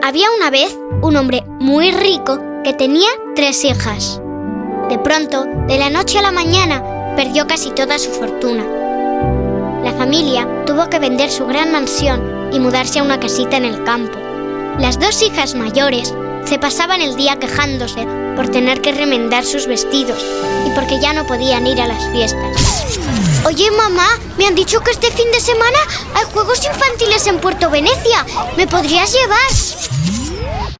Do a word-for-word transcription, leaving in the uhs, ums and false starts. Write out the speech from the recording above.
Había una vez un hombre muy rico que tenía tres hijas. De pronto, de la noche a la mañana, perdió casi toda su fortuna. La familia tuvo que vender su gran mansión y mudarse a una casita en el campo. Las dos hijas mayores se pasaban el día quejándose por tener que remendar sus vestidos y porque ya no podían ir a las fiestas. Oye, mamá, me han dicho que este fin de semana hay juegos infantiles en Puerto Venecia. ¿Me podrías llevar?